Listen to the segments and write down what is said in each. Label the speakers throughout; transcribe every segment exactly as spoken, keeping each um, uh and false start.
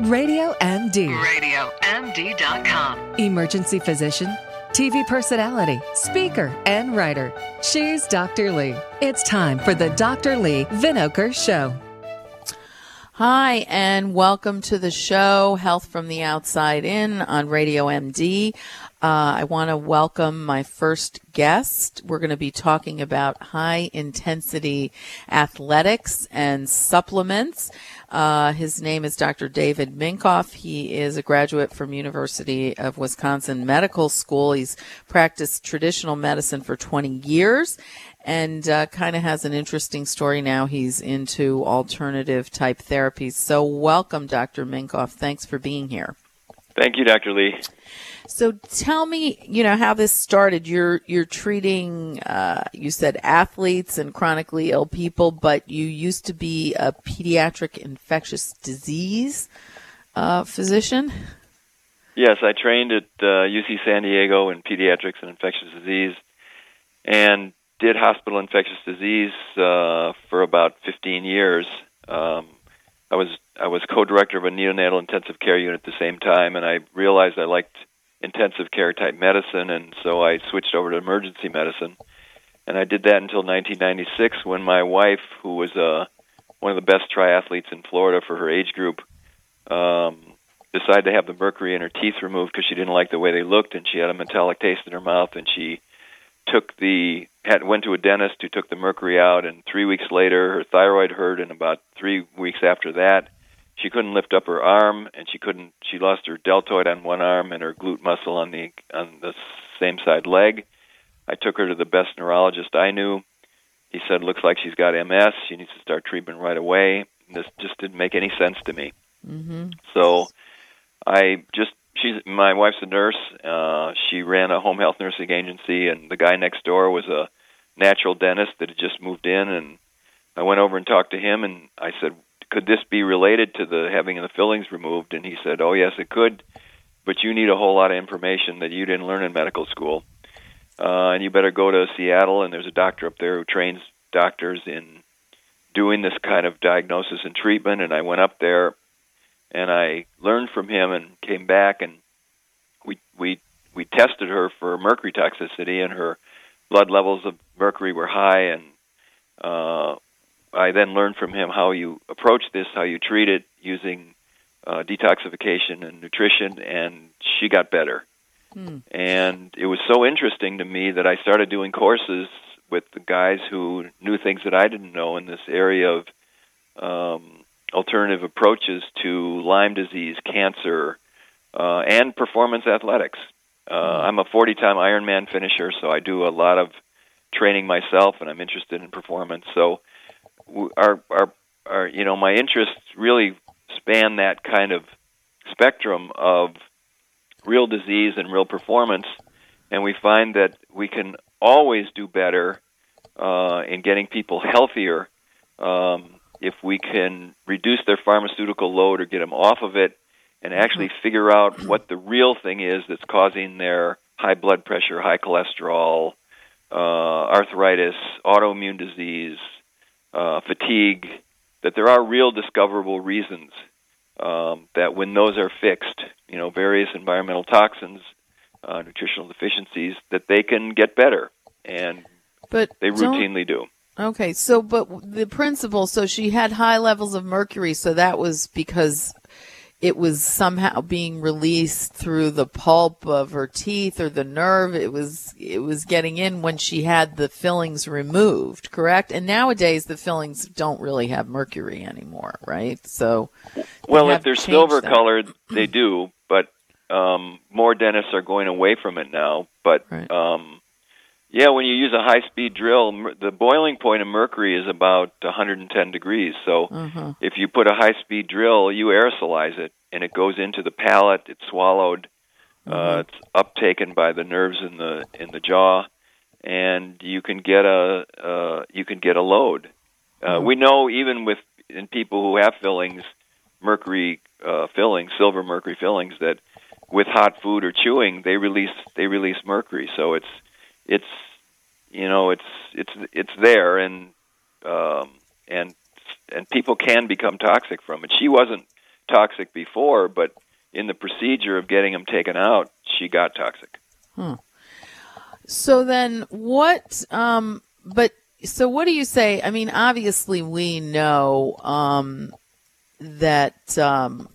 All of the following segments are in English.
Speaker 1: Radio M D.
Speaker 2: radio M D dot com.
Speaker 1: Emergency physician, T V personality, speaker, and writer. She's Doctor Lee. It's time for the Doctor Lee Vinokur Show.
Speaker 3: Hi, and welcome to the show, Health from the Outside In on Radio M D. Uh, I want to welcome my first guest. We're going to be talking about high-intensity athletics and supplements. Uh, his name is Doctor David Minkoff. He is a graduate from University of Wisconsin Medical School. He's practiced traditional medicine for twenty years and uh, kind of has an interesting story now. He's into alternative type therapies. So welcome, Doctor Minkoff. Thanks for being here.
Speaker 4: Thank you, Doctor Lee.
Speaker 3: So tell me, you know, how this started. You're you're treating, uh, you said athletes and chronically ill people, but you used to be a pediatric infectious disease uh, physician?
Speaker 4: Yes, I trained at uh, U C San Diego in pediatrics and infectious disease and did hospital infectious disease uh, for about fifteen years. Um, I was I was co-director of a neonatal intensive care unit at the same time, and I realized I liked intensive care type medicine, and so I switched over to emergency medicine. And I did that until nineteen ninety-six, when my wife, who was uh, one of the best triathletes in Florida for her age group, um, decided to have the mercury in her teeth removed because she didn't like the way they looked, and she had a metallic taste in her mouth, and she took the had went to a dentist who took the mercury out, and three weeks later her thyroid hurt, and about three weeks after that she couldn't lift up her arm, and she couldn't she lost her deltoid on one arm and her glute muscle on the on the same side leg. I took her to the best neurologist I knew. He said, looks like she's got M S, she needs to start treatment right away. This just didn't make any sense to me. Mm-hmm. So I just She's my wife's a nurse. Uh, she ran a home health nursing agency, and the guy next door was a natural dentist that had just moved in. And I went over and talked to him, and I said, "Could this be related to the having the fillings removed?" And he said, "Oh yes, it could, but you need a whole lot of information that you didn't learn in medical school, uh, and you better go to Seattle. And there's a doctor up there who trains doctors in doing this kind of diagnosis and treatment." And I went up there, and I learned from him and came back, and we we we tested her for mercury toxicity, and her blood levels of mercury were high. And uh, I then learned from him how you approach this, how you treat it using uh, detoxification and nutrition, and she got better. Hmm. And it was so interesting to me that I started doing courses with the guys who knew things that I didn't know in this area of um, alternative approaches to Lyme disease, cancer, uh, and performance athletics. Uh, I'm a forty-time Ironman finisher, so I do a lot of training myself, and I'm interested in performance. So, our, our, our, you know, my interests really span that kind of spectrum of real disease and real performance, and we find that we can always do better uh, in getting people healthier. Um, if we can reduce their pharmaceutical load or get them off of it and actually figure out what the real thing is that's causing their high blood pressure, high cholesterol, uh, arthritis, autoimmune disease, uh, fatigue, that there are real discoverable reasons um, that when those are fixed, you know, various environmental toxins, uh, nutritional deficiencies, that they can get better, and
Speaker 3: but
Speaker 4: they routinely do.
Speaker 3: Okay, so, but the principle, so she had high levels of mercury, so that was because it was somehow being released through the pulp of her teeth or the nerve. It was, it was getting in when she had the fillings removed, correct? And nowadays the fillings don't really have mercury anymore, right? So,
Speaker 4: well, if they're silver colored, they do, but um, more dentists are going away from it now. But, right. um, Yeah, when you use a high-speed drill, the boiling point of mercury is about one hundred ten degrees. So uh-huh. if you put a high-speed drill, you aerosolize it, and it goes into the palate. It's swallowed. Uh-huh. Uh, it's uptaken by the nerves in the in the jaw, and you can get a uh, you can get a load. Uh, uh-huh. We know even with in people who have fillings, mercury uh, fillings, silver mercury fillings, that with hot food or chewing, they release they release mercury. So it's It's, you know, it's it's it's there, and um, and and people can become toxic from it. She wasn't toxic before, but in the procedure of getting them taken out, she got toxic.
Speaker 3: Hmm. So then what, um, but, so what do you say? I mean, obviously we know, um, that, um,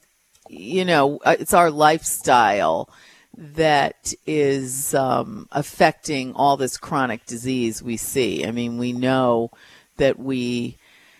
Speaker 3: you know, it's our lifestyle that is, um, affecting all this chronic disease we see. I mean, we know that we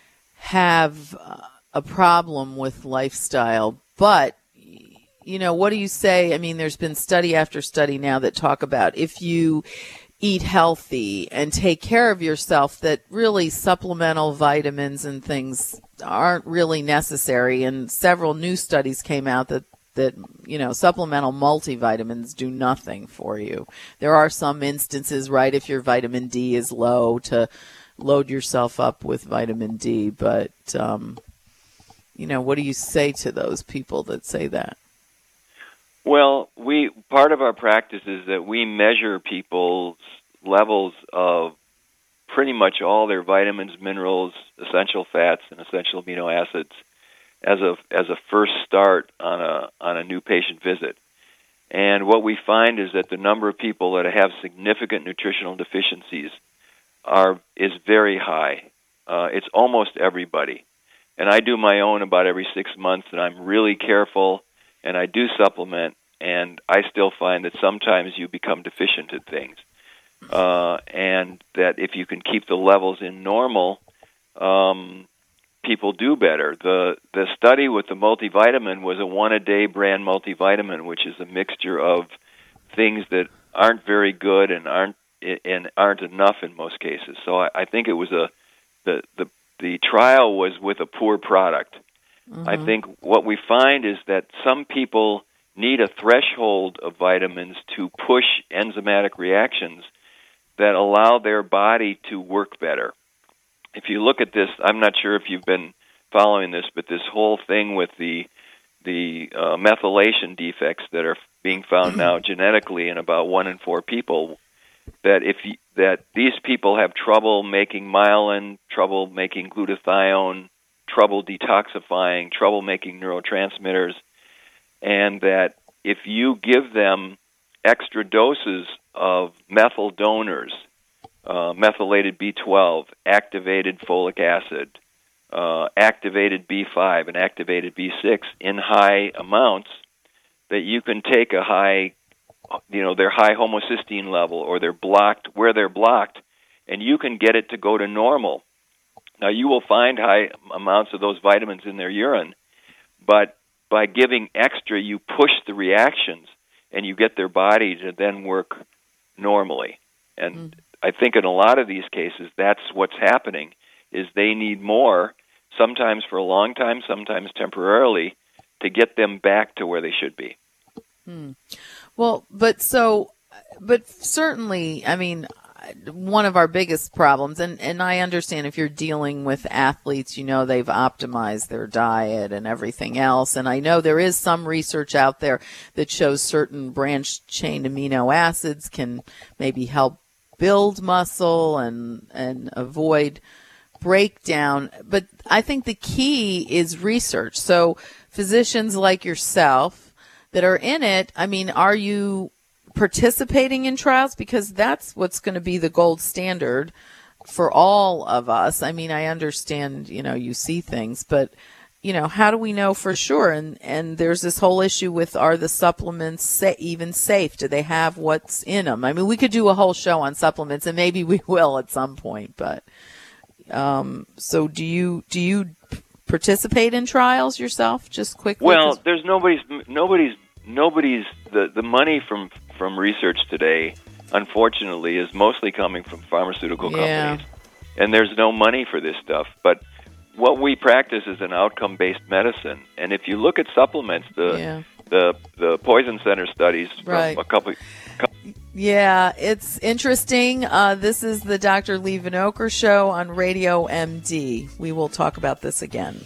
Speaker 3: have a problem with lifestyle, but you know, what do you say? I mean, there's been study after study now that talk about if you eat healthy and take care of yourself, that really supplemental vitamins and things aren't really necessary. And several new studies came out that, that, you know, supplemental multivitamins do nothing for you. There are some instances, right, if your vitamin D is low, to load yourself up with vitamin D. But, um, you know, what do you say to those people that say that?
Speaker 4: Well, we part of our practice is that we measure people's levels of pretty much all their vitamins, minerals, essential fats, and essential amino acids as a as a first start on a on a new patient visit. And what we find is that the number of people that have significant nutritional deficiencies are is very high. Uh, it's almost everybody. And I do my own about every six months, and I'm really careful. And I do supplement, and I still find that sometimes you become deficient at things. Uh, and that if you can keep the levels in normal, um, people do better. The the study with the multivitamin was a one-a-day brand multivitamin, which is a mixture of things that aren't very good and aren't and aren't enough in most cases. So I, I think it was a the, the the trial was with a poor product. Mm-hmm. I think what we find is that some people need a threshold of vitamins to push enzymatic reactions that allow their body to work better. If you look at this, I'm not sure if you've been following this, but this whole thing with the the uh, methylation defects that are being found now genetically in about one in four people, that if you, that these people have trouble making myelin, trouble making glutathione, trouble detoxifying, trouble making neurotransmitters, and that if you give them extra doses of methyl donors, uh, methylated B twelve, activated folic acid, uh, activated B five, and activated B six in high amounts, that you can take a high, you know, their high homocysteine level or they're blocked, where they're blocked, and you can get it to go to normal. Now, you will find high amounts of those vitamins in their urine, but by giving extra, you push the reactions, and you get their body to then work normally. And mm. I think in a lot of these cases, that's what's happening, is they need more, sometimes for a long time, sometimes temporarily, to get them back to where they should be.
Speaker 3: Hmm. Well, but so, but certainly, I mean, one of our biggest problems, and, and I understand if you're dealing with athletes, you know, they've optimized their diet and everything else. And I know there is some research out there that shows certain branched chain amino acids can maybe help build muscle and, and avoid breakdown. But I think the key is research. So physicians like yourself that are in it, I mean, are you participating in trials? Because that's what's going to be the gold standard for all of us. I mean, I understand, you know, you see things, but, you know, how do we know for sure? And and there's this whole issue with, are the supplements sa- even safe? Do they have what's in them? I mean, we could do a whole show on supplements, and maybe we will at some point. But um, so do you do you participate in trials yourself? Just quickly.
Speaker 4: Well, there's nobody's nobody's nobody's the the money from from research today, unfortunately, is mostly coming from pharmaceutical
Speaker 3: yeah.
Speaker 4: companies, and there's no money for this stuff. But what we practice is an outcome-based medicine, and if you look at supplements, the
Speaker 3: yeah.
Speaker 4: the the Poison Center studies from
Speaker 3: right.
Speaker 4: a couple. couple
Speaker 3: Yeah, it's interesting. Uh, this is the Doctor Lee Vinokur Show on Radio M D. We will talk about this again.